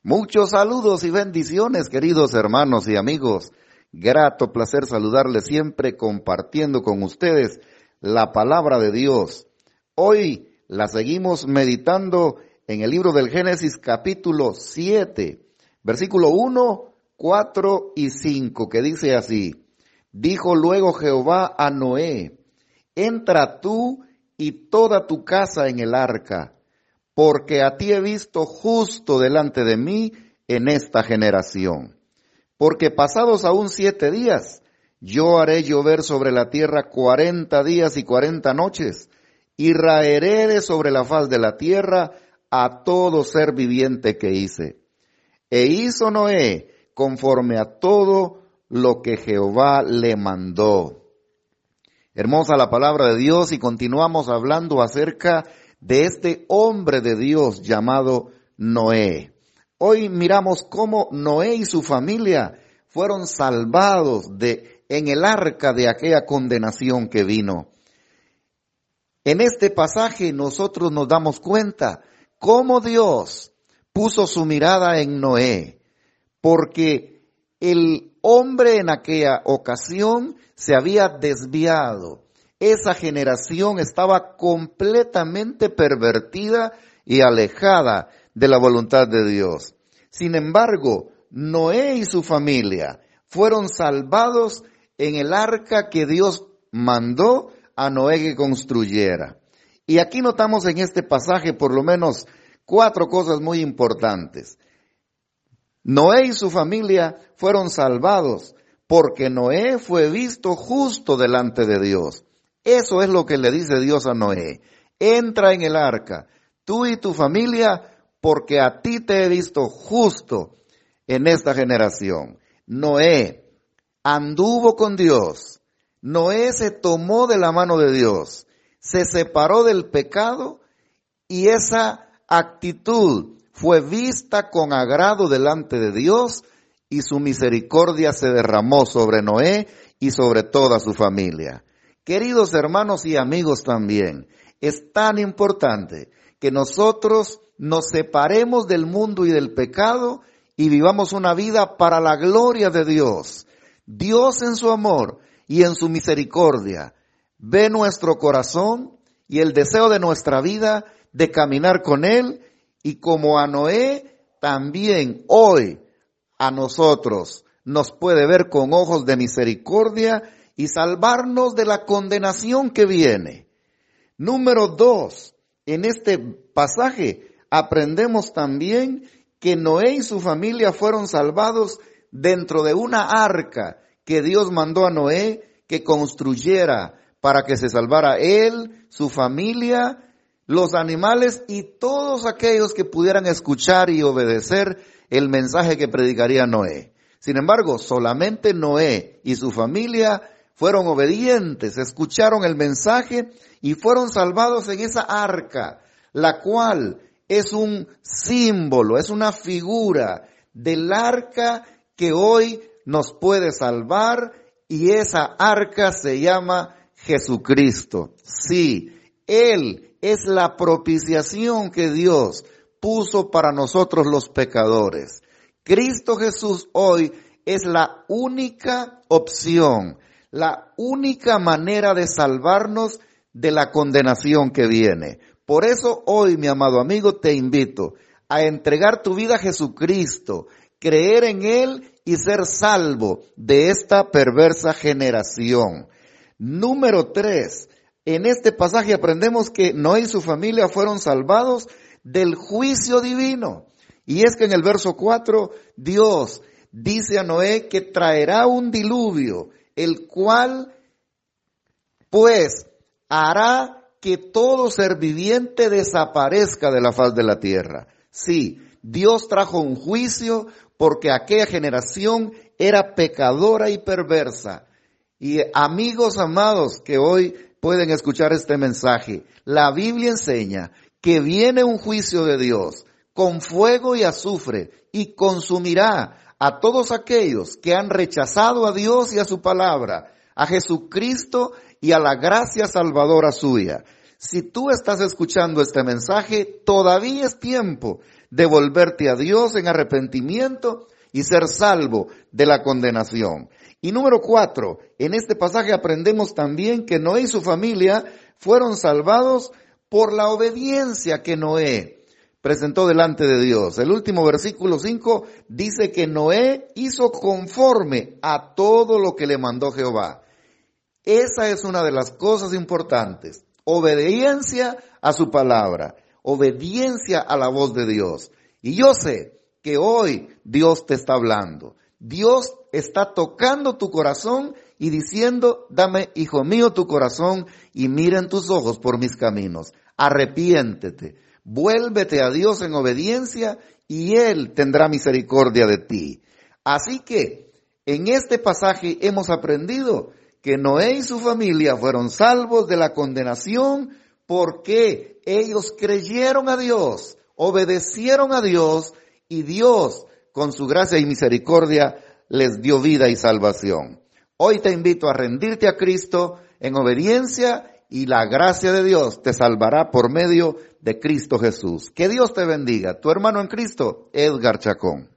Muchos saludos y bendiciones, queridos hermanos y amigos. Grato placer saludarles siempre compartiendo con ustedes la palabra de Dios. Hoy la seguimos meditando en el libro del Génesis capítulo 7, versículo 1, 4 y 5, que dice así: Dijo luego Jehová a Noé: entra tú y toda tu casa en el arca, porque a ti he visto justo delante de mí en esta generación. Porque pasados aún 7 días, yo haré llover sobre la tierra 40 días y 40 noches, y raeré de sobre la faz de la tierra a todo ser viviente que hice. E hizo Noé conforme a todo lo que Jehová le mandó. Hermosa la palabra de Dios, y continuamos hablando acerca de este hombre de Dios llamado Noé. Hoy miramos cómo Noé y su familia fueron salvados en el arca de aquella condenación que vino. En este pasaje nosotros nos damos cuenta cómo Dios puso su mirada en Noé, porque el hombre en aquella ocasión se había desviado. Esa generación estaba completamente pervertida y alejada de la voluntad de Dios. Sin embargo, Noé y su familia fueron salvados en el arca que Dios mandó a Noé que construyera. Y aquí notamos en este pasaje por lo menos 4 cosas muy importantes. Noé y su familia fueron salvados porque Noé fue visto justo delante de Dios. Eso es lo que le dice Dios a Noé: entra en el arca, tú y tu familia, porque a ti te he visto justo en esta generación. Noé anduvo con Dios. Noé se tomó de la mano de Dios, se separó del pecado, y esa actitud fue vista con agrado delante de Dios, y su misericordia se derramó sobre Noé y sobre toda su familia. Queridos hermanos y amigos también, es tan importante que nosotros nos separemos del mundo y del pecado y vivamos una vida para la gloria de Dios. Dios en su amor y en su misericordia ve nuestro corazón y el deseo de nuestra vida de caminar con Él, y como a Noé, también hoy a nosotros nos puede ver con ojos de misericordia y salvarnos de la condenación que viene. Número 2, en este pasaje aprendemos también que Noé y su familia fueron salvados dentro de una arca que Dios mandó a Noé que construyera para que se salvara él, su familia, los animales y todos aquellos que pudieran escuchar y obedecer el mensaje que predicaría Noé. Sin embargo, solamente Noé y su familia fueron obedientes, escucharon el mensaje y fueron salvados en esa arca, la cual es un símbolo, es una figura del arca que hoy nos puede salvar, y esa arca se llama Jesucristo. Sí, Él es la propiciación que Dios puso para nosotros los pecadores. Cristo Jesús hoy es la única opción, la única manera de salvarnos de la condenación que viene. Por eso hoy, mi amado amigo, te invito a entregar tu vida a Jesucristo, creer en Él y ser salvo de esta perversa generación. Número 3, en este pasaje aprendemos que Noé y su familia fueron salvados del juicio divino. Y es que en el verso 4, Dios dice a Noé que traerá un diluvio, el cual pues hará que todo ser viviente desaparezca de la faz de la tierra. Sí, Dios trajo un juicio porque aquella generación era pecadora y perversa. Y amigos amados que hoy pueden escuchar este mensaje, la Biblia enseña que viene un juicio de Dios con fuego y azufre, y consumirá a todos aquellos que han rechazado a Dios y a su palabra, a Jesucristo y a la gracia salvadora suya. Si tú estás escuchando este mensaje, todavía es tiempo de volverte a Dios en arrepentimiento y ser salvo de la condenación. Y número 4, en este pasaje aprendemos también que Noé y su familia fueron salvados por la obediencia que Noé presentó delante de Dios. El último versículo 5 dice que Noé hizo conforme a todo lo que le mandó Jehová. Esa es una de las cosas importantes. Obediencia a su palabra, obediencia a la voz de Dios. Y yo sé que hoy Dios te está hablando. Dios está tocando tu corazón y diciendo, dame, hijo mío, tu corazón y mira en tus ojos por mis caminos. Arrepiéntete, vuélvete a Dios en obediencia y Él tendrá misericordia de ti. Así que en este pasaje hemos aprendido que Noé y su familia fueron salvos de la condenación porque ellos creyeron a Dios, obedecieron a Dios y Dios, con su gracia y misericordia, les dio vida y salvación. Hoy te invito a rendirte a Cristo en obediencia y la gracia de Dios te salvará por medio de Cristo Jesús. Que Dios te bendiga. Tu hermano en Cristo, Edgar Chacón.